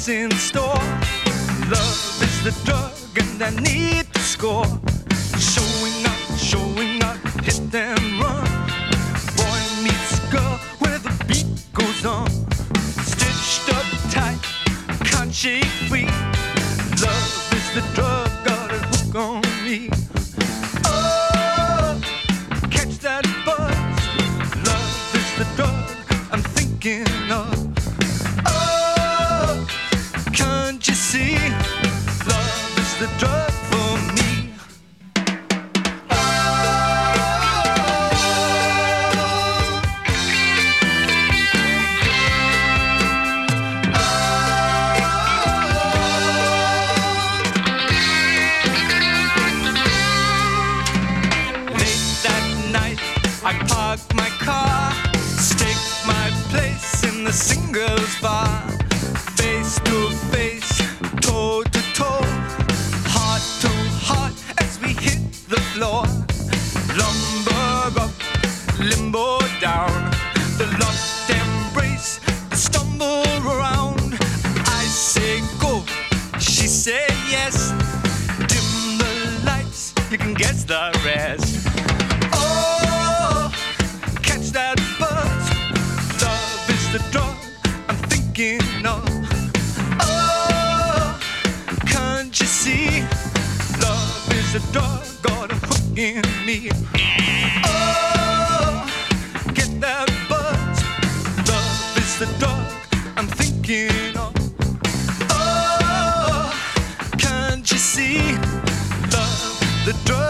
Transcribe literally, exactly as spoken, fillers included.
what's in store. Love is the drug and I need to score. Showing up, showing up, hit and run. Boy meets girl where the beat goes on. Stitched up tight, can't shake free. Love is the drug, got a hook on me. Oh, catch that buzz. Love is the drug I'm thinking of. Oh, can't you see? Love is the drug for me. I park my car, stake my place in the singles bar. Face to face, toe to toe, heart to heart as we hit the floor. Lumber up, limbo down, the lost embrace, the stumble around. I say go, she say yes. Dim the lights, you can guess the rest. That buzz, love is the drug I'm thinking of. Oh, can't you see? Love is the drug, got a hook in me. Oh, get that buzz, love is the drug I'm thinking of. Oh, can't you see? Love, the drug.